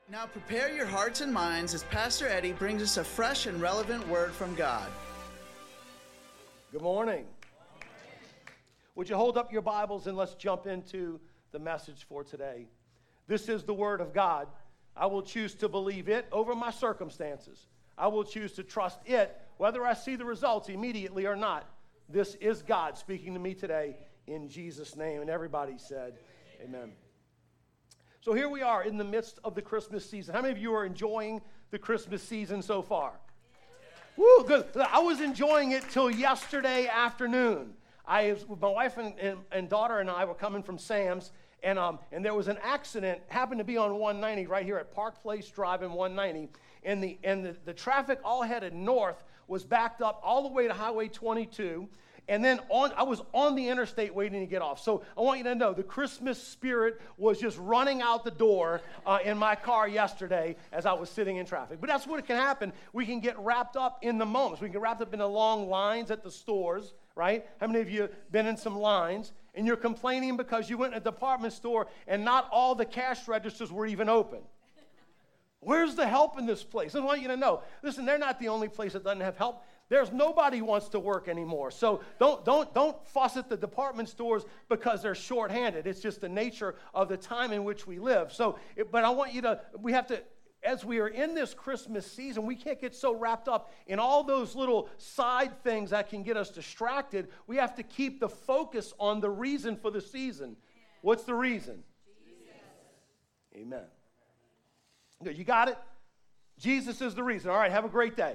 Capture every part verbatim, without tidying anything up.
Now prepare your hearts and minds as Pastor Eddie brings us a fresh and relevant word from God. Good morning. Would you hold up your Bibles and let's jump into the message for today. This is the Word of God. I will choose to believe it over my circumstances. I will choose to trust it whether I see the results immediately or not. This is God speaking to me today in Jesus' name. And everybody said, amen. So here we are in the midst of the Christmas season. How many of you are enjoying the Christmas season so far? Woo, good. I was enjoying it till yesterday afternoon. I, my wife and, and, and daughter and I were coming from Sam's, and um, and there was an accident, happened to be on one ninety right here at Park Place Drive in one ninety, and the and the, the traffic all headed north was backed up all the way to Highway twenty-two. And then on, I was on the interstate waiting to get off. So I want you to know the Christmas spirit was just running out the door uh, in my car yesterday as I was sitting in traffic. But that's what can happen. We can get wrapped up in the moments. We can get wrapped up in the long lines at the stores, right? How many of you have been in some lines? And you're complaining because you went to a department store and not all the cash registers were even open. Where's the help in this place? I want you to know, listen, they're not the only place that doesn't have help. There's nobody who wants to work anymore. So don't don't don't fuss at the department stores because they're shorthanded. It's just the nature of the time in which we live. So, but I want you to, we have to, as we are in this Christmas season, we can't get so wrapped up in all those little side things that can get us distracted. We have to keep the focus on the reason for the season. What's the reason? Jesus. Amen. Good, you got it? Jesus is the reason. All right, have a great day.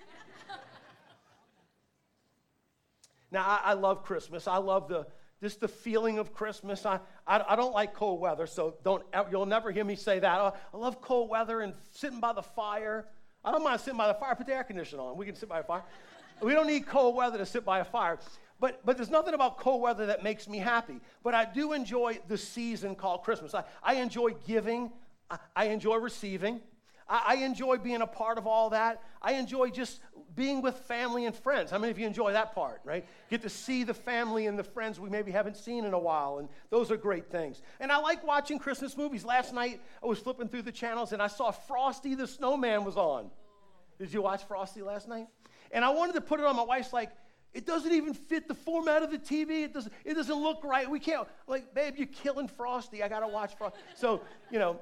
Now, I, I love Christmas. I love the just the feeling of Christmas. I, I I don't like cold weather, so don't you'll never hear me say that. I, I love cold weather and sitting by the fire. I don't mind sitting by the fire. Put the air conditioner on. We can sit by a fire. We don't need cold weather to sit by a fire. But but there's nothing about cold weather that makes me happy. But I do enjoy the season called Christmas. I, I enjoy giving. I, I enjoy receiving. I, I enjoy being a part of all that. I enjoy just being with family and friends. How many of you enjoy that part, right? Get to see the family and the friends we maybe haven't seen in a while, and those are great things. And I like watching Christmas movies. Last night, I was flipping through the channels, and I saw Frosty the Snowman was on. Did you watch Frosty last night? And I wanted to put it on. My wife's like, it doesn't even fit the format of the T V. It doesn't, it doesn't look right. We can't, like, babe, you're killing Frosty. I got to watch Frosty. So, you know,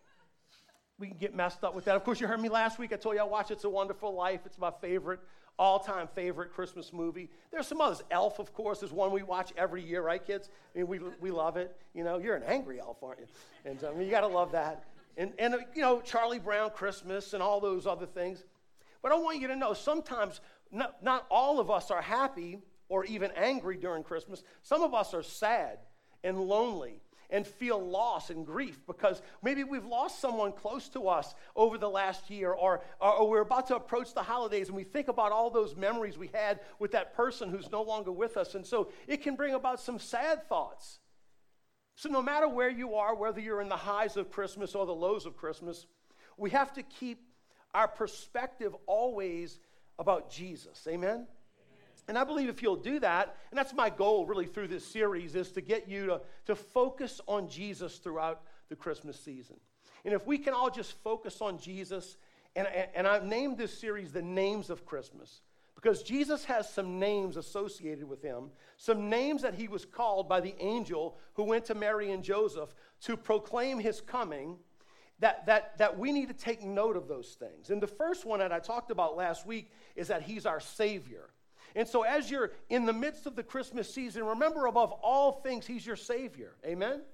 we can get messed up with that. Of course, you heard me last week. I told you I watched It's a Wonderful Life. It's my favorite, all-time favorite Christmas movie. There's some others. Elf, of course, is one we watch every year, right, kids? I mean, we we love it. You know, you're an angry elf, aren't you? And I mean, you got to love that. And, and, you know, Charlie Brown Christmas and all those other things. But I want you to know, sometimes not, not all of us are happy or even angry during Christmas. Some of us are sad and lonely and feel loss and grief because maybe we've lost someone close to us over the last year, or, or, or we're about to approach the holidays and we think about all those memories we had with that person who's no longer with us. And so it can bring about some sad thoughts. So no matter where you are, whether you're in the highs of Christmas or the lows of Christmas, we have to keep our perspective always about Jesus. Amen? And I believe if you'll do that, and that's my goal really through this series, is to get you to, to focus on Jesus throughout the Christmas season. And if we can all just focus on Jesus, and, and I've named this series The Names of Christmas, because Jesus has some names associated with him, some names that he was called by the angel who went to Mary and Joseph to proclaim his coming, that, that, that we need to take note of those things. And the first one that I talked about last week is that he's our Savior. And so as you're in the midst of the Christmas season, remember above all things, he's your Savior. Amen? Amen.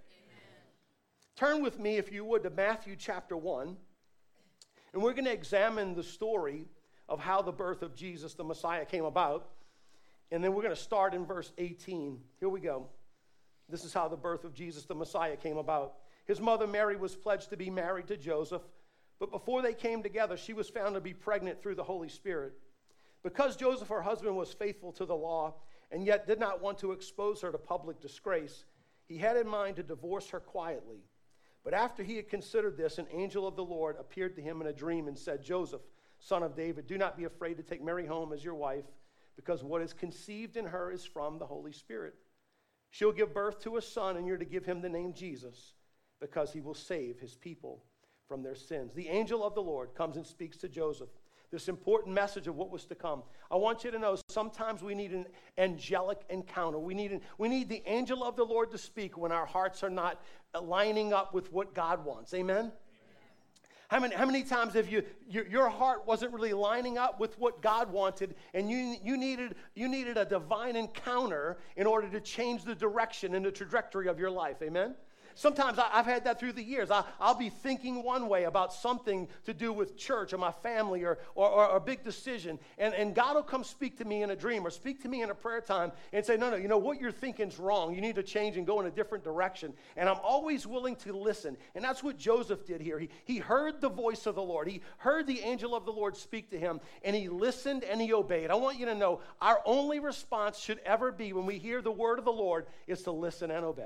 Turn with me, if you would, to Matthew chapter one. And we're going to examine the story of how the birth of Jesus, the Messiah, came about. And then we're going to start in verse eighteen. Here we go. This is how the birth of Jesus, the Messiah, came about. His mother Mary was pledged to be married to Joseph. But before they came together, she was found to be pregnant through the Holy Spirit. Because Joseph, her husband, was faithful to the law and yet did not want to expose her to public disgrace, he had in mind to divorce her quietly. But after he had considered this, an angel of the Lord appeared to him in a dream and said, Joseph, son of David, do not be afraid to take Mary home as your wife, because what is conceived in her is from the Holy Spirit. She'll give birth to a son, and you're to give him the name Jesus, because he will save his people from their sins. The angel of the Lord comes and speaks to Joseph this important message of what was to come. I want you to know sometimes we need an angelic encounter. We need, an, we need the angel of the Lord to speak when our hearts are not lining up with what God wants. Amen? How many, how many times have you, your, your heart wasn't really lining up with what God wanted, and you, you, needed, you needed a divine encounter in order to change the direction and the trajectory of your life? Amen? Sometimes I, I've had that through the years. I, I'll be thinking one way about something to do with church or my family or, or, or a big decision, and, and God will come speak to me in a dream or speak to me in a prayer time and say, no, no, you know, what you're thinking is wrong. You need to change and go in a different direction. And I'm always willing to listen. And that's what Joseph did here. He, he heard the voice of the Lord. He heard the angel of the Lord speak to him, and he listened and he obeyed. I want you to know our only response should ever be when we hear the word of the Lord is to listen and obey.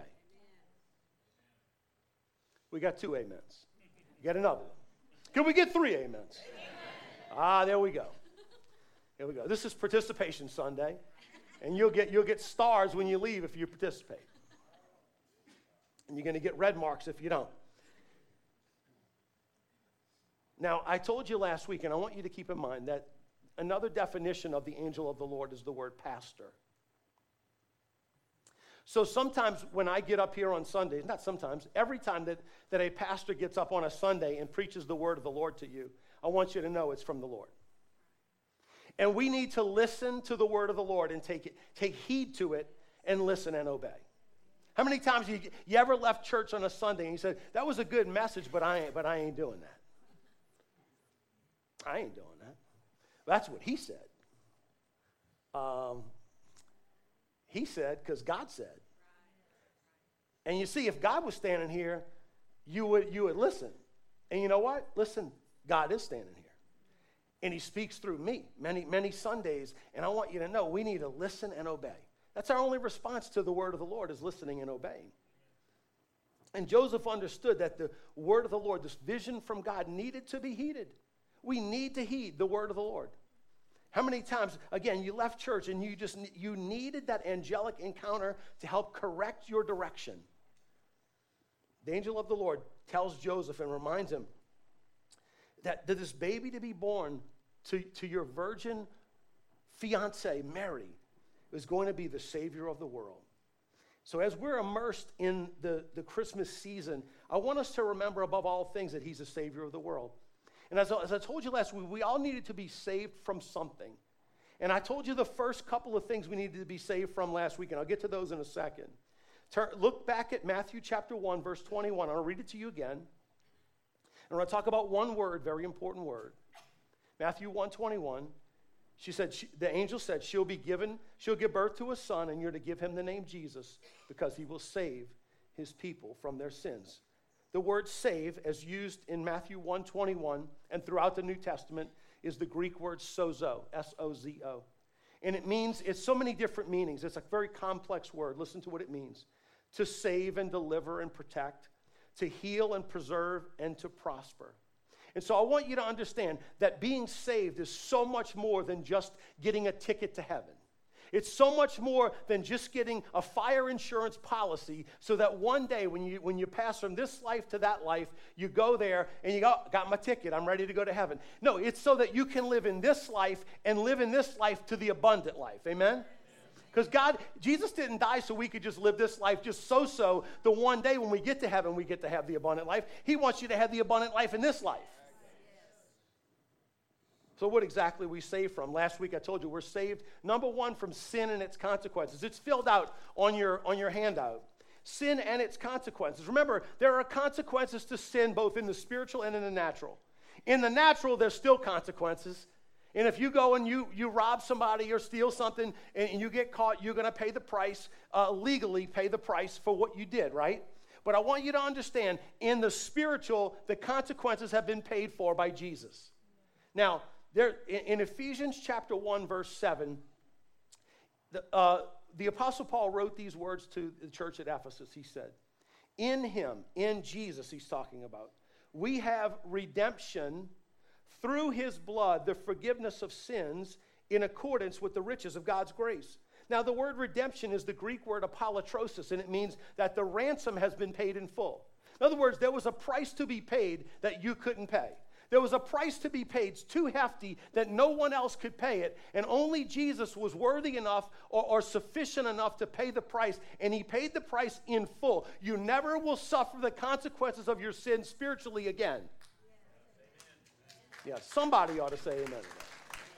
We got two amens. Get another one. Can we get three amens? Amen. Ah, there we go. There we go. This is Participation Sunday, and you'll get, you'll get stars when you leave if you participate. And you're going to get red marks if you don't. Now, I told you last week, and I want you to keep in mind that another definition of the angel of the Lord is the word pastor. So sometimes when I get up here on Sundays, not sometimes, every time that, that a pastor gets up on a Sunday and preaches the word of the Lord to you, I want you to know it's from the Lord. And we need to listen to the word of the Lord and take it, take heed to it and listen and obey. How many times you, you ever left church on a Sunday and you said, that was a good message, but I ain't, but I ain't doing that. I ain't doing that. That's what he said. Um, He said, because God said. And you see, if God was standing here, you would, you would listen. And you know what? Listen, God is standing here. And he speaks through me many, many Sundays. And I want you to know we need to listen and obey. That's our only response to the word of the Lord is listening and obeying. And Joseph understood that the word of the Lord, this vision from God, needed to be heeded. We need to heed the word of the Lord. How many times, again, you left church and you just you needed that angelic encounter to help correct your direction? The angel of the Lord tells Joseph and reminds him that, that this baby to be born to, to your virgin fiancée, Mary, is going to be the Savior of the world. So as we're immersed in the, the Christmas season, I want us to remember above all things that he's the Savior of the world. And as, as I told you last week, we all needed to be saved from something. And I told you the first couple of things we needed to be saved from last week, and I'll get to those in a second. Turn, look back at Matthew chapter one, verse twenty-one. I'll read it to you again. And we're going to talk about one word, very important word. Matthew one twenty-one. She said, she, the angel said, she'll be given, she'll give birth to a son, and you're to give him the name Jesus, because he will save his people from their sins. The word save, as used in Matthew one twenty-one and throughout the New Testament, is the Greek word sozo, S O Z O. And it means, it's so many different meanings. It's a very complex word. Listen to what it means. To save and deliver and protect, to heal and preserve, and to prosper. And so I want you to understand that being saved is so much more than just getting a ticket to heaven. It's so much more than just getting a fire insurance policy so that one day when you when you pass from this life to that life, you go there and you go, got my ticket, I'm ready to go to heaven. No, it's so that you can live in this life and live in this life to the abundant life. Amen? Because God, Jesus didn't die so we could just live this life just so-so. The one day when we get to heaven, we get to have the abundant life. He wants you to have the abundant life in this life. So what exactly are we saved from? Last week I told you we're saved, number one, from sin and its consequences. It's filled out on your, on your handout. Sin and its consequences. Remember, there are consequences to sin both in the spiritual and in the natural. In the natural, there's still consequences. And if you go and you, you rob somebody or steal something and, and you get caught, you're going to pay the price, uh, legally pay the price for what you did, right? But I want you to understand, in the spiritual, the consequences have been paid for by Jesus. Now, there, in, in Ephesians chapter one, verse seven, the, uh, the Apostle Paul wrote these words to the church at Ephesus. He said, in him, in Jesus he's talking about, we have redemption through his blood, the forgiveness of sins in accordance with the riches of God's grace. Now, the word redemption is the Greek word apolutrosis, and it means that the ransom has been paid in full. In other words, there was a price to be paid that you couldn't pay. There was a price to be paid. It's too hefty that no one else could pay it. And only Jesus was worthy enough or, or sufficient enough to pay the price. And he paid the price in full. You never will suffer the consequences of your sin spiritually again. Yeah, somebody ought to say amen to that.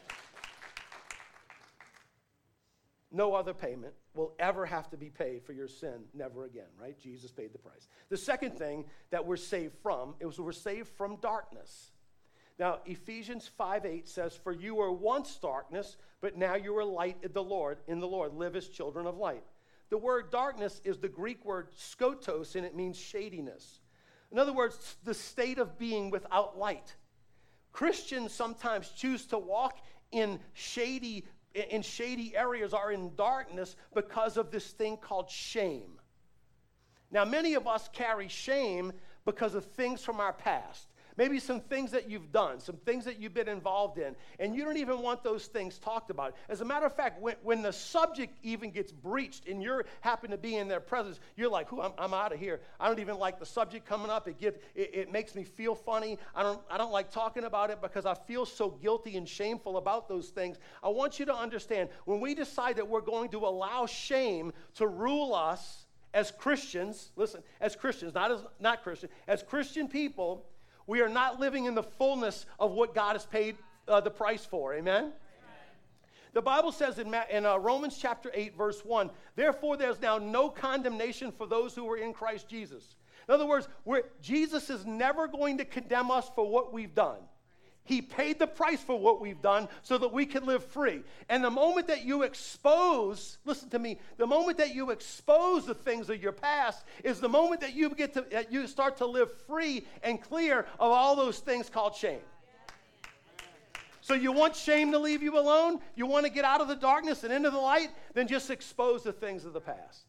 No other payment will ever have to be paid for your sin, never again, right? Jesus paid the price. The second thing that we're saved from is we're saved from darkness. Now, Ephesians five eight says, "For you were once darkness, but now you are light in the Lord. In the Lord, live as children of light." The word darkness is the Greek word skotos, and it means shadiness. In other words, the state of being without light. Christians sometimes choose to walk in shady in shady areas or in darkness because of this thing called shame. Now, many of us carry shame because of things from our past. Maybe some things that you've done, some things that you've been involved in, and you don't even want those things talked about. As a matter of fact, when, when the subject even gets breached and you happen to be in their presence, you're like, "Who? I'm, I'm out of here. I don't even like the subject coming up. It, get, it, it makes me feel funny. I don't, I don't like talking about it because I feel so guilty and shameful about those things." I want you to understand, when we decide that we're going to allow shame to rule us as Christians, listen, as Christians, not as not Christian, as Christian people, we are not living in the fullness of what God has paid uh, the price for. Amen? Amen. The Bible says in, Ma- in uh, Romans chapter eight, verse one, "Therefore there's now no condemnation for those who are in Christ Jesus." In other words, we're, Jesus is never going to condemn us for what we've done. He paid the price for what we've done so that we can live free. And the moment that you expose, listen to me, the moment that you expose the things of your past is the moment that you get to, that you start to live free and clear of all those things called shame. So you want shame to leave you alone? You want to get out of the darkness and into the light? Then just expose the things of the past.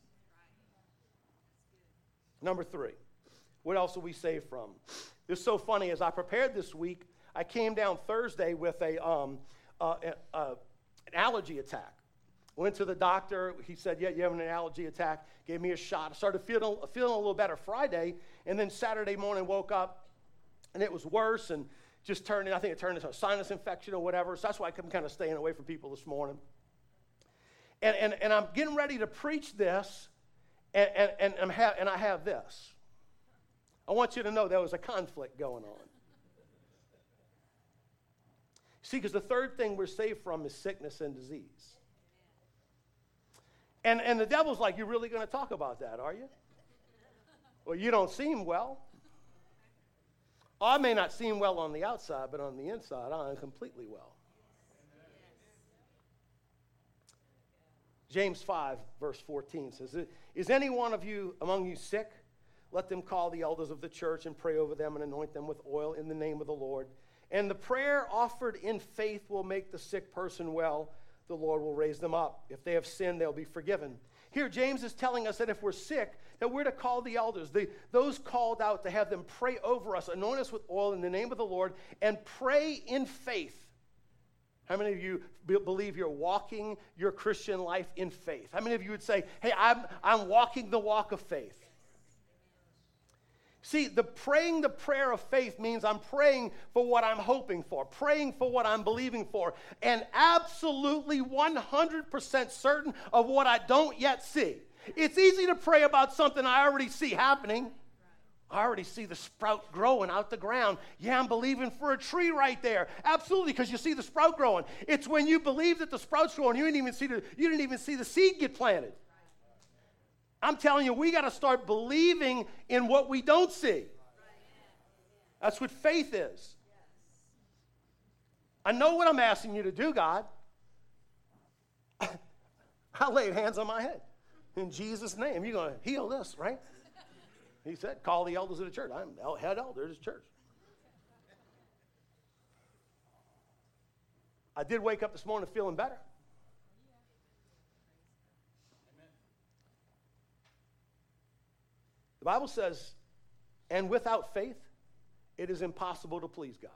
Number three, what else are we saved from? It's so funny. As I prepared this week, I came down Thursday with a, um, uh, uh, an allergy attack. Went to the doctor. He said, "Yeah, you have an allergy attack." Gave me a shot. I started feeling, feeling a little better Friday. And then Saturday morning woke up, and it was worse and just turned, I think it turned into a sinus infection or whatever. So that's why I'm kind of staying away from people this morning. And, and, and I'm getting ready to preach this, and, and, and, I'm ha- and I have this. I want you to know there was a conflict going on. See, because the third thing we're saved from is sickness and disease. And, and the devil's like, "You're really going to talk about that, are you?" Well, you don't seem well. I may not seem well on the outside, but on the inside, I am completely well. James five, verse fourteen says, "Is any one of you among you sick? Let them call the elders of the church and pray over them and anoint them with oil in the name of the Lord. And the prayer offered in faith will make the sick person well. The Lord will raise them up. If they have sinned, they'll be forgiven." Here, James is telling us that if we're sick, that we're to call the elders, the, those called out, to have them pray over us, anoint us with oil in the name of the Lord, and pray in faith. How many of you be, believe you're walking your Christian life in faith? How many of you would say, "Hey, I'm, I'm walking the walk of faith"? See, the praying the prayer of faith means I'm praying for what I'm hoping for, praying for what I'm believing for, and absolutely one hundred percent certain of what I don't yet see. It's easy to pray about something I already see happening. I already see the sprout growing out the ground. Yeah, I'm believing for a tree right there. Absolutely, because you see the sprout growing. It's when you believe that the sprout's growing, you didn't even see the, you didn't even see the seed get planted. I'm telling you, we got to start believing in what we don't see. That's what faith is. I know what I'm asking you to do, God. I laid hands on my head. In Jesus' name, you're going to heal this, right? He said, "Call the elders of the church." I'm the head elder of this church. I did wake up this morning feeling better. The Bible says, "And without faith, it is impossible to please God."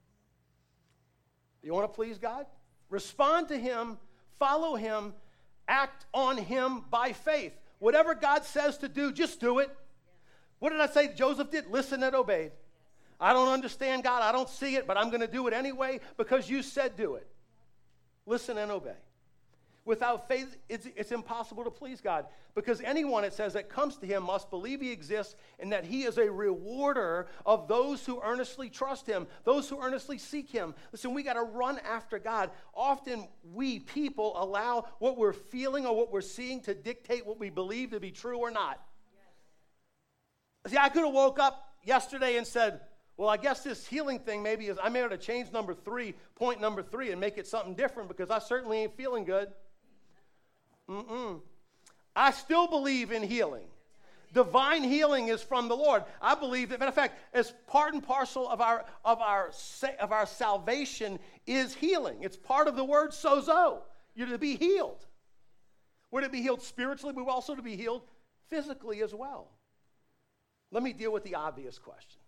You want to please God? Respond to Him, follow Him, act on Him by faith. Whatever God says to do, just do it. What did I say Joseph did? Listen and obeyed. I don't understand, God. I don't see it, but I'm going to do it anyway because you said do it. Listen and obey. Without faith, it's, it's impossible to please God, because anyone, it says, that comes to him must believe he exists and that he is a rewarder of those who earnestly trust him, those who earnestly seek him. Listen, we got to run after God. Often we people allow what we're feeling or what we're seeing to dictate what we believe to be true or not. Yes. See, I could have woke up yesterday and said, well, I guess this healing thing maybe is, I may have to change number three, point number three, and make it something different because I certainly ain't feeling good. Mm-mm. I still believe in healing. Divine healing is from the Lord. I believe that, matter of fact, as part and parcel of our of our of our salvation is healing. It's part of the word sozo. You're to be healed. We're to be healed spiritually, but we're also to be healed physically as well. Let me deal with the obvious question.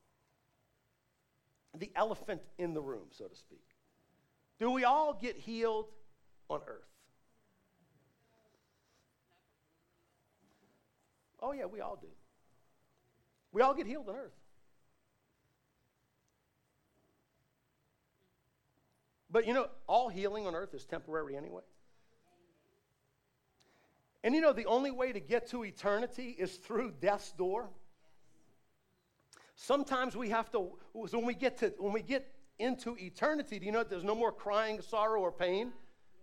The elephant in the room, so to speak. Do we all get healed on earth? Oh, yeah, we all do. We all get healed on earth. But, you know, all healing on earth is temporary anyway. And, you know, the only way to get to eternity is through death's door. Sometimes we have to, when we get to, when we get into eternity, do you know there's no more crying, sorrow, or pain?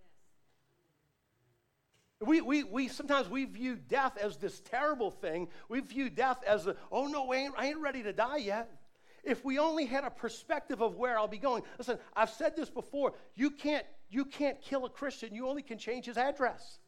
We, we, we sometimes we view death as this terrible thing. We view death as, a, oh no, I ain't, I ain't ready to die yet. If we only had a perspective of where I'll be going. Listen, I've said this before. You can't, you can't kill a Christian. You only can change his address.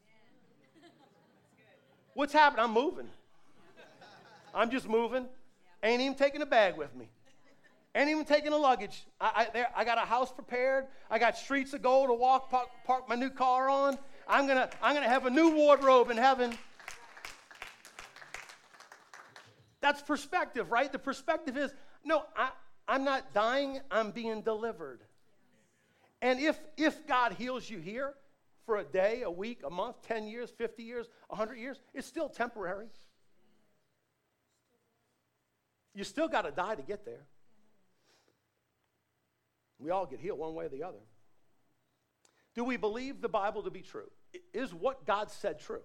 What's happening? I'm moving. I'm just moving. Ain't even taking a bag with me. Ain't even taking a luggage. I, I, there, I got a house prepared. I got streets of gold to walk, park, park my new car on. I'm gonna, I'm gonna have a new wardrobe in heaven. That's perspective, right? The perspective is, no, I, I'm not dying, I'm being delivered. And if, if God heals you here for a day, a week, a month, ten years, fifty years, one hundred years, it's still temporary. You still got to die to get there. We all get healed one way or the other. Do we believe the Bible to be true? Is what God said true?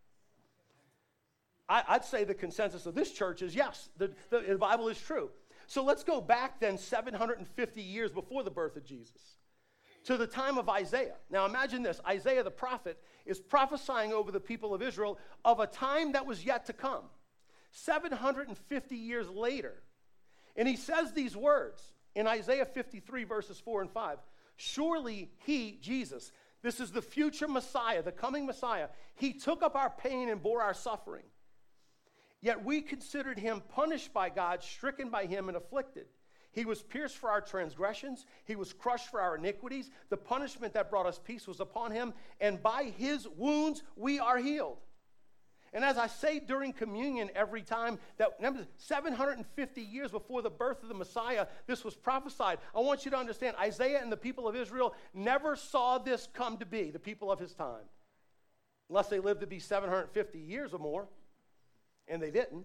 I, I'd say the consensus of this church is yes, the, the, the Bible is true. So let's go back then seven hundred fifty years before the birth of Jesus to the time of Isaiah. Now imagine this. Isaiah the prophet is prophesying over the people of Israel of a time that was yet to come. seven hundred fifty years later. And he says these words in Isaiah fifty-three verses four and five. Surely he, Jesus, this is the future Messiah, the coming Messiah. He took up our pain and bore our suffering. Yet we considered him punished by God, stricken by him and afflicted. He was pierced for our transgressions. He was crushed for our iniquities. The punishment that brought us peace was upon him. And by his wounds we are healed. And as I say during communion every time, that remember, seven hundred fifty years before the birth of the Messiah, this was prophesied. I want you to understand, Isaiah and the people of Israel never saw this come to be, the people of his time. Unless they lived to be seven hundred fifty years or more. And they didn't.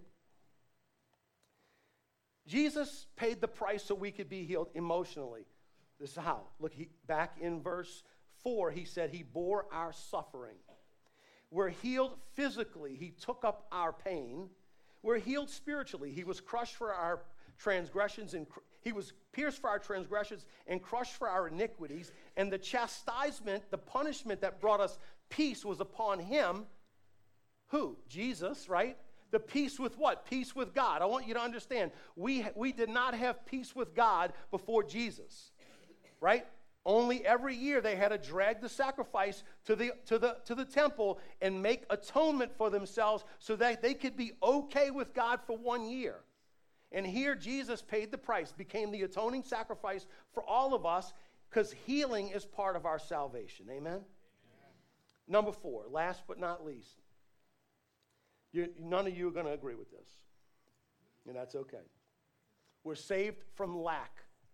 Jesus paid the price so we could be healed emotionally. This is how. Look, he, back in verse four, he said he bore our suffering. We're healed physically. He took up our pain. We're healed spiritually. He was crushed for our transgressions, and cr- he was pierced for our transgressions and crushed for our iniquities. And the chastisement, the punishment that brought us peace was upon him. Who? Jesus, right? The peace with what? Peace with God. I want you to understand, we, we did not have peace with God before Jesus, right? Only every year they had to drag the sacrifice to the, to the, to the temple and make atonement for themselves so that they could be okay with God for one year. And here Jesus paid the price, became the atoning sacrifice for all of us, because healing is part of our salvation. Amen? Amen. Number four, last but not least. You, none of you are going to agree with this, and that's okay. We're saved from lack.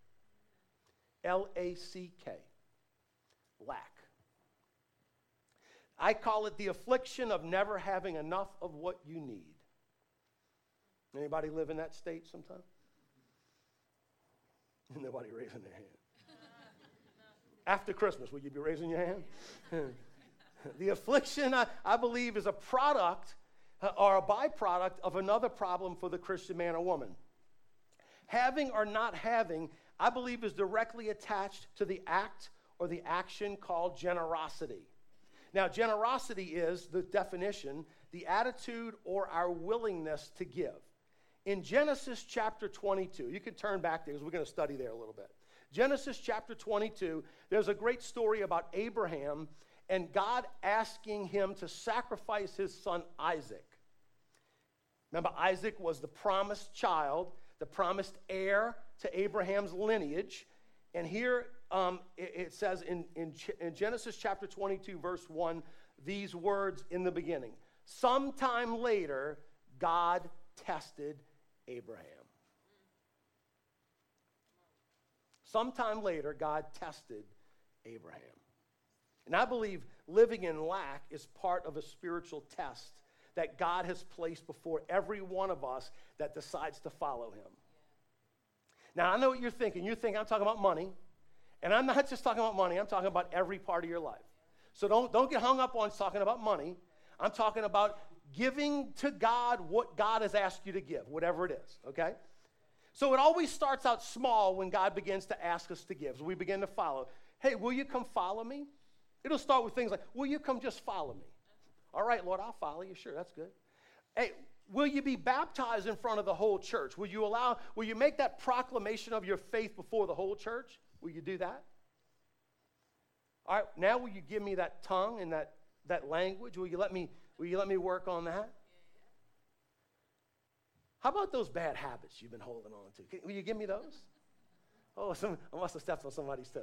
L A C K. Lack. I call it the affliction of never having enough of what you need. Anybody live in that state sometime? Nobody raising their hand. After Christmas, will you be raising your hand? The affliction, I, I believe, is a product uh, or a byproduct of another problem for the Christian man or woman. Having or not having, I believe, is directly attached to the act or the action called generosity. Now, generosity is, the definition, the attitude or our willingness to give. In Genesis chapter twenty-two, you can turn back there because we're going to study there a little bit. Genesis chapter twenty-two, there's a great story about Abraham and God asking him to sacrifice his son Isaac. Remember, Isaac was the promised child, the promised heir to Abraham's lineage. And here um, it, it says in, in, in Genesis chapter twenty-two, verse one, these words in the beginning. Sometime later, God tested Abraham. Sometime later, God tested Abraham. And I believe living in lack is part of a spiritual test that God has placed before every one of us that decides to follow him. Now, I know what you're thinking. You're thinking, I'm talking about money. And I'm not just talking about money. I'm talking about every part of your life. So don't, don't get hung up on talking about money. I'm talking about giving to God what God has asked you to give, whatever it is, okay? So it always starts out small when God begins to ask us to give. So we begin to follow. Hey, will you come follow me? It'll start with things like, will you come just follow me? All right, Lord, I'll follow you. Sure, that's good. Hey, will you be baptized in front of the whole church? Will you allow, will you make that proclamation of your faith before the whole church? Will you do that? All right, now will you give me that tongue and that, that language? Will you let me, will you let me work on that? How about those bad habits you've been holding on to? Can, will you give me those? Oh, some, I must have stepped on somebody's toes.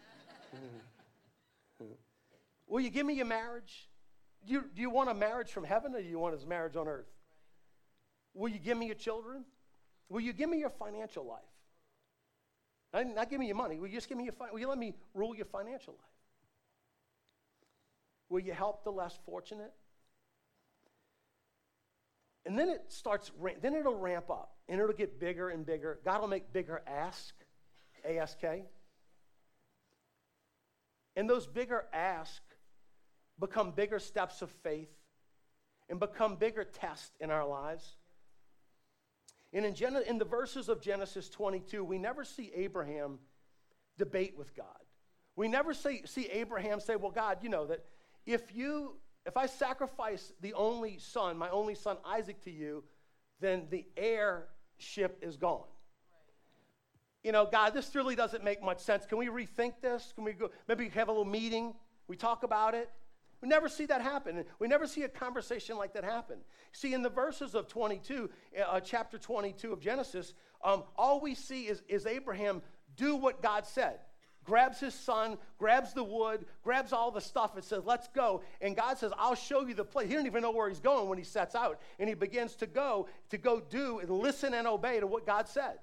Will you give me your marriage? Do you, do you want a marriage from heaven or do you want a marriage on earth? Will you give me your children? Will you give me your financial life? Not, not give me your money. Will you just give me your, will you let me rule your financial life? Will you help the less fortunate? And then it starts, then it'll ramp up and it'll get bigger and bigger. God will make bigger ask, A S K. And those bigger ask become bigger steps of faith and become bigger tests in our lives. And in, Gen- in the verses of Genesis twenty-two, we never see Abraham debate with God. We never see, see Abraham say, well, God, you know that if you, if I sacrifice the only son, my only son Isaac to you, then the heirship is gone. You know, God, this really doesn't make much sense. Can we rethink this? Can we go, maybe have a little meeting? We talk about it. We never see that happen. We never see a conversation like that happen. See, in the verses of twenty-two, uh, chapter twenty-two of Genesis, um, all we see is, is Abraham do what God said. Grabs his son, grabs the wood, grabs all the stuff and says, let's go. And God says, I'll show you the place. He doesn't even know where he's going when he sets out. And he begins to go, to go do and listen and obey to what God said.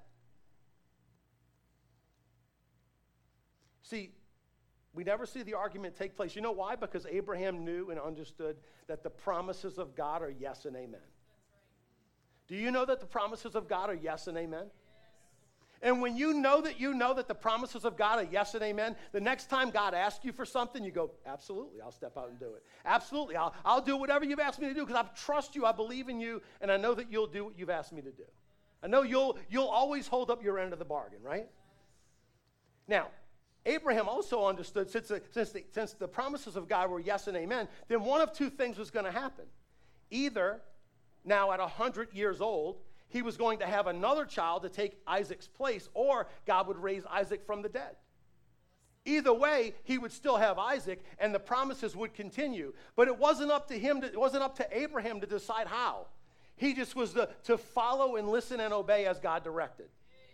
See, we never see the argument take place. You know why? Because Abraham knew and understood that the promises of God are yes and amen. That's right. Do you know that the promises of God are yes and amen? Yes. And when you know that you know that the promises of God are yes and amen, the next time God asks you for something, you go, absolutely, I'll step out and do it. Absolutely, I'll, I'll do whatever you've asked me to do because I trust you, I believe in you, and I know that you'll do what you've asked me to do. I know you'll, you'll always hold up your end of the bargain, right? Now, Abraham also understood, since the, since, the, since the promises of God were yes and amen, then one of two things was going to happen. Either, now at one hundred years old, he was going to have another child to take Isaac's place, or God would raise Isaac from the dead. Either way, he would still have Isaac, and the promises would continue. But it wasn't up to him, to, it wasn't up to Abraham to decide how. He just was the, to follow and listen and obey as God directed.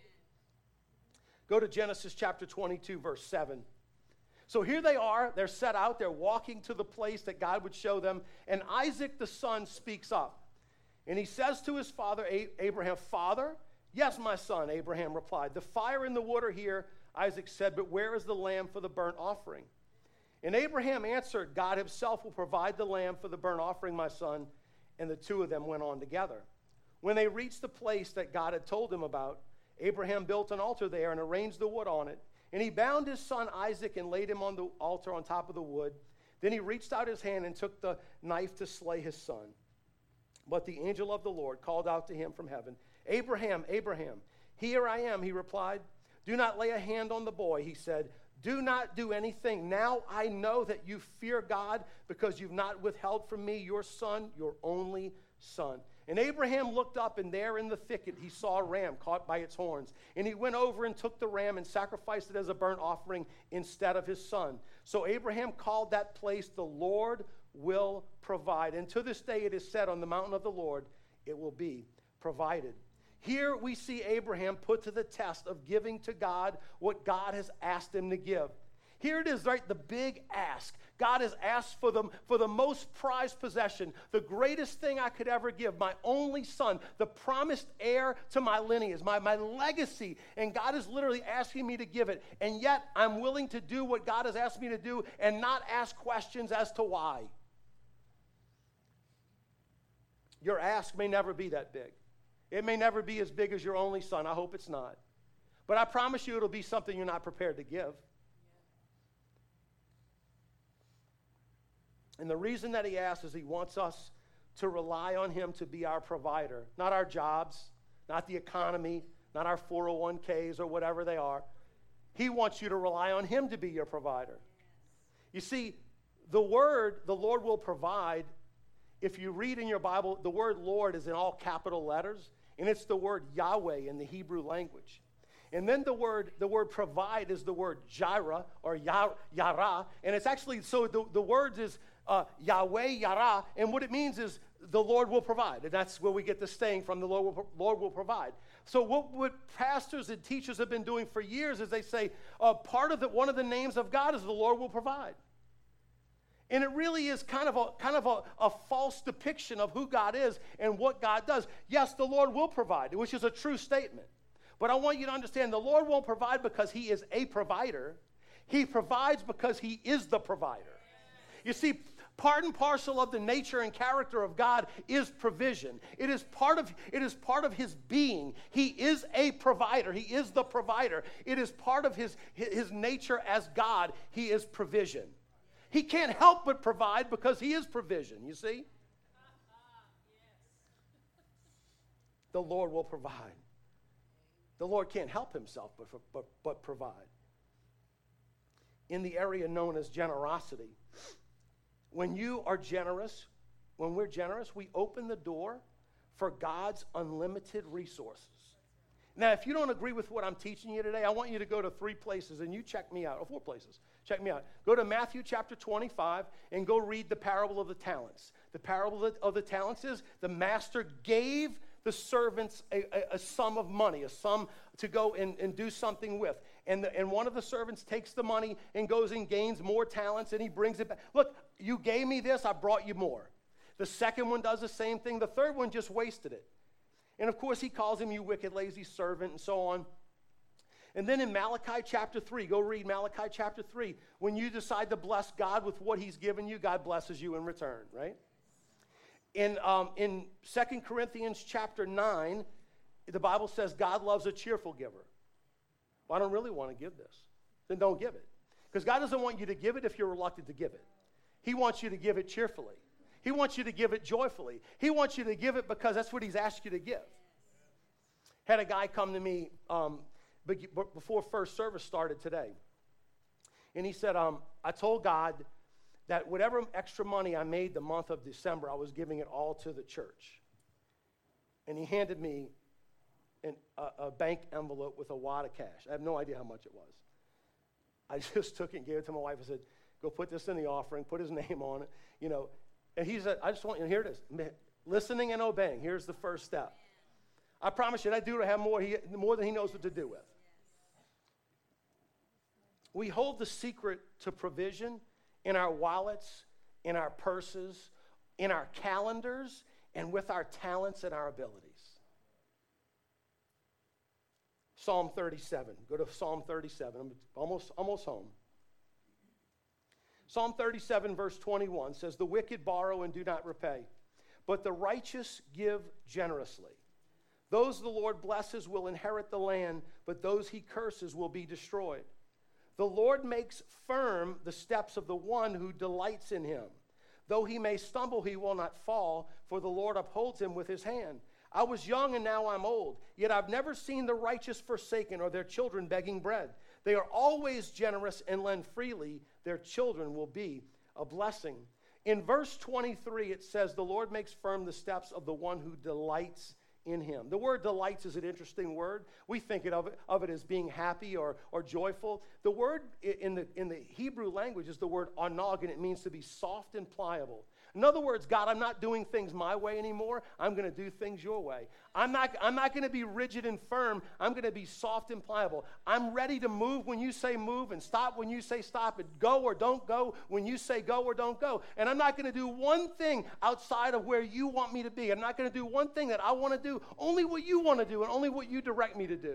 Go to Genesis chapter twenty-two, verse seven. So here they are. They're set out. They're walking to the place that God would show them. And Isaac the son speaks up. And he says to his father, Abraham, Father? Yes, my son, Abraham replied. The fire and the wood are here, Isaac said, but where is the lamb for the burnt offering? And Abraham answered, God himself will provide the lamb for the burnt offering, my son. And the two of them went on together. When they reached the place that God had told him about, Abraham built an altar there and arranged the wood on it. And he bound his son Isaac and laid him on the altar on top of the wood. Then he reached out his hand and took the knife to slay his son. But the angel of the Lord called out to him from heaven, Abraham, Abraham. Here I am, he replied. Do not lay a hand on the boy, he said. Do not do anything. Now I know that you fear God because you've not withheld from me your son, your only son. And Abraham looked up, and there in the thicket he saw a ram caught by its horns. And he went over and took the ram and sacrificed it as a burnt offering instead of his son. So Abraham called that place, the Lord will provide. And to this day it is said, on the mountain of the Lord it will be provided. Here we see Abraham put to the test of giving to God what God has asked him to give. Here it is, right, the big ask. God has asked for the, for the most prized possession, the greatest thing I could ever give, my only son, the promised heir to my lineage, my, my legacy. And God is literally asking me to give it. And yet I'm willing to do what God has asked me to do and not ask questions as to why. Your ask may never be that big. It may never be as big as your only son. I hope it's not. But I promise you it'll be something you're not prepared to give. And the reason that he asks is he wants us to rely on him to be our provider, not our jobs, not the economy, not our four oh one k's or whatever they are. He wants you to rely on him to be your provider. You see, the word, the Lord will provide, if you read in your Bible, the word Lord is in all capital letters, and it's the word Yahweh in the Hebrew language. And then the word the word provide is the word Jireh or Yara, and it's actually, so the, the word is uh, Yahweh, Yara, and what it means is the Lord will provide. And that's where we get the saying from, the Lord will, Lord will provide. So what, what pastors and teachers have been doing for years is they say, uh, part of the, one of the names of God is the Lord will provide. And it really is kind of a kind of a, a false depiction of who God is and what God does. Yes, the Lord will provide, which is a true statement. But I want you to understand the Lord won't provide because he is a provider. He provides because he is the provider. You see, part and parcel of the nature and character of God is provision. It is part of, it is part of his being. He is a provider. He is the provider. It is part of his, his nature as God. He is provision. He can't help but provide because he is provision, you see? The Lord will provide. The Lord can't help himself but, but, but provide. In the area known as generosity, when you are generous, when we're generous, we open the door for God's unlimited resources. Now, if you don't agree with what I'm teaching you today, I want you to go to three places, and you check me out, or four places. Check me out. Go to Matthew chapter twenty-five, and go read the parable of the talents. The parable of the, of the talents is the master gave the servants a, a, a sum of money, a sum to go and, and do something with. And, the, and one of the servants takes the money and goes and gains more talents, and he brings it back. Look, you gave me this, I brought you more. The second one does the same thing. The third one just wasted it. And of course, he calls him, you wicked, lazy servant, and so on. And then in Malachi chapter three, go read Malachi chapter three. When you decide to bless God with what he's given you, God blesses you in return, right? In, um, in Second Corinthians chapter nine, the Bible says God loves a cheerful giver. Well, I don't really want to give this. Then don't give it. Because God doesn't want you to give it if you're reluctant to give it. He wants you to give it cheerfully. He wants you to give it joyfully. He wants you to give it because that's what he's asked you to give. Had a guy come to me um, before first service started today. And he said, um, I told God that whatever extra money I made the month of December, I was giving it all to the church. And he handed me an, a, a bank envelope with a wad of cash. I have no idea how much it was. I just took it and gave it to my wife. I said, go put this in the offering, put his name on it, you know. And he said, I just want you to hear this. Listening and obeying. Here's the first step. I promise you, that dude will have more, he, more than he knows what to do with. We hold the secret to provision in our wallets, in our purses, in our calendars, and with our talents and our abilities. Psalm thirty-seven. Go to Psalm thirty-seven. I'm almost, almost home. Psalm thirty-seven, verse twenty-one says, the wicked borrow and do not repay, but the righteous give generously. Those the Lord blesses will inherit the land, but those he curses will be destroyed. The Lord makes firm the steps of the one who delights in him. Though he may stumble, he will not fall, for the Lord upholds him with his hand. I was young and now I'm old, yet I've never seen the righteous forsaken or their children begging bread. They are always generous and lend freely. Their children will be a blessing. In verse twenty-three, it says, the Lord makes firm the steps of the one who delights in him. The word delights is an interesting word. We think of it, of it as being happy or, or joyful. The word in the, in the Hebrew language is the word onag, and it means to be soft and pliable. In other words, God, I'm not doing things my way anymore. I'm going to do things your way. I'm not, I'm not going to be rigid and firm. I'm going to be soft and pliable. I'm ready to move when you say move and stop when you say stop and go or don't go when you say go or don't go. And I'm not going to do one thing outside of where you want me to be. I'm not going to do one thing that I want to do, only what you want to do and only what you direct me to do.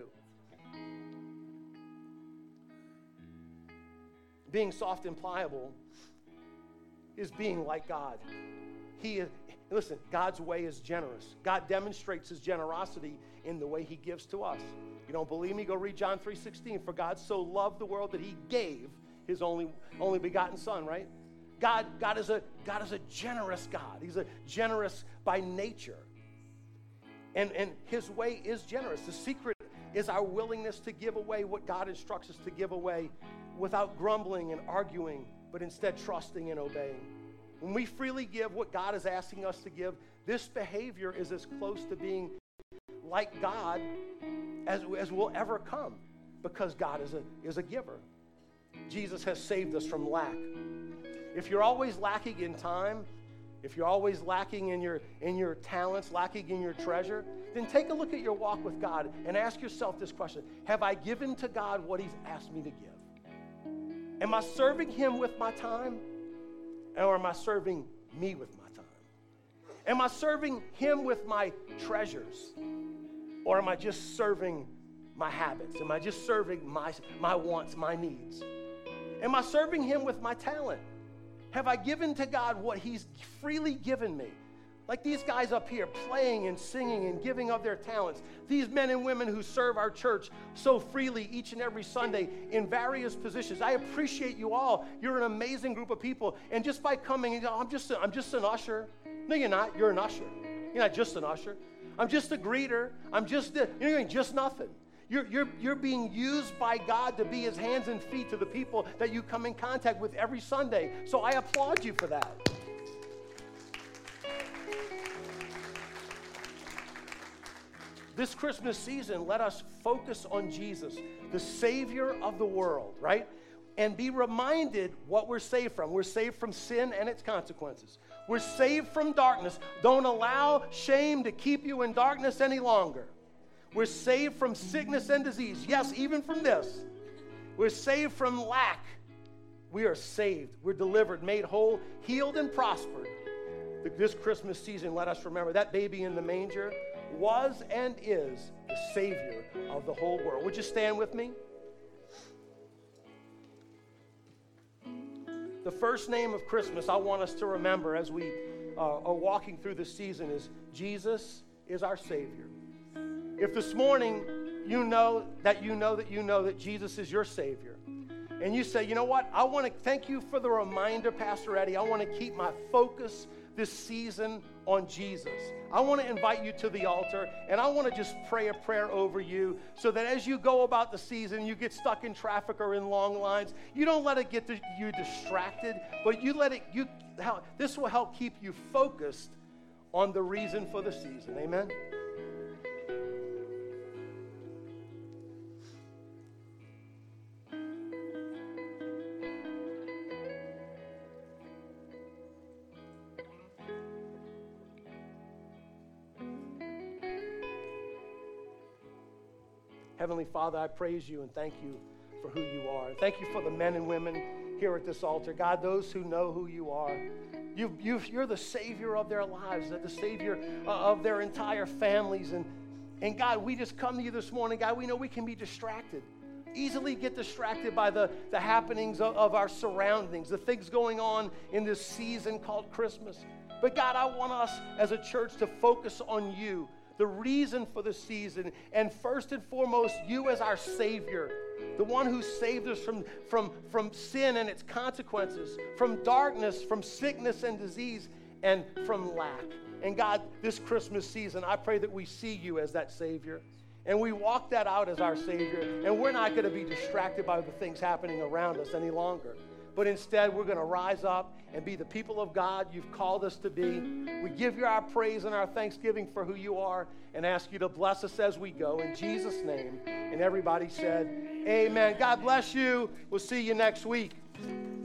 Being soft and pliable is being like God. He is, listen, God's way is generous. God demonstrates his generosity in the way he gives to us. You don't believe me? Go read John three sixteen. For God so loved the world that he gave his only, only begotten son, right? God, God, is a, God is a generous God. He's a generous by nature. And, and his way is generous. The secret is our willingness to give away what God instructs us to give away without grumbling and arguing, but instead trusting and obeying. When we freely give what God is asking us to give, this behavior is as close to being like God as, as we'll ever come, because God is a, is a giver. Jesus has saved us from lack. If you're always lacking in time, if you're always lacking in your, in your talents, lacking in your treasure, then take a look at your walk with God and ask yourself this question: have I given to God what he's asked me to give? Am I serving him with my time, or am I serving me with my time? Am I serving him with my treasures, or am I just serving my habits? Am I just serving my, my wants, my needs? Am I serving him with my talent? Have I given to God what he's freely given me? Like these guys up here playing and singing and giving of their talents. These men and women who serve our church so freely each and every Sunday in various positions. I appreciate you all. You're an amazing group of people. And just by coming and oh, I'm just a, I'm just an usher. No, you're not. You're an usher. You're not just an usher. I'm just a greeter. I'm just a, you're doing just nothing. You're, you're, you're being used by God to be his hands and feet to the people that you come in contact with every Sunday. So I applaud you for that. This Christmas season, let us focus on Jesus, the Savior of the world, right? And be reminded what we're saved from. We're saved from sin and its consequences. We're saved from darkness. Don't allow shame to keep you in darkness any longer. We're saved from sickness and disease. Yes, even from this. We're saved from lack. We are saved. We're delivered, made whole, healed, and prospered. This Christmas season, let us remember that baby in the manger was and is the Savior of the whole world. Would you stand with me? The first name of Christmas I want us to remember as we uh, are walking through the season is Jesus is our Savior. If this morning you know that you know that you know that Jesus is your Savior, and you say, you know what, I want to thank you for the reminder, Pastor Eddie. I want to keep my focus this season on Jesus. I want to invite you to the altar, and I want to just pray a prayer over you so that as you go about the season, you get stuck in traffic or in long lines, you don't let it get you distracted, but you let it, you, this will help keep you focused on the reason for the season. Amen? Heavenly Father, I praise you and thank you for who you are. Thank you for the men and women here at this altar. God, those who know who you are, you, you, you're the Savior of their lives, the Savior of their entire families. And, and God, we just come to you this morning. God, we know we can be distracted, easily get distracted by the, the happenings of, of our surroundings, the things going on in this season called Christmas. But God, I want us as a church to focus on you, the reason for the season, and first and foremost, you as our Savior, the one who saved us from, from, from sin and its consequences, from darkness, from sickness and disease, and from lack. And God, this Christmas season, I pray that we see you as that Savior. And we walk that out as our Savior. And we're not going to be distracted by the things happening around us any longer. But instead, we're going to rise up and be the people of God you've called us to be. We give you our praise and our thanksgiving for who you are and ask you to bless us as we go. In Jesus' name. And everybody said, amen. God bless you. We'll see you next week.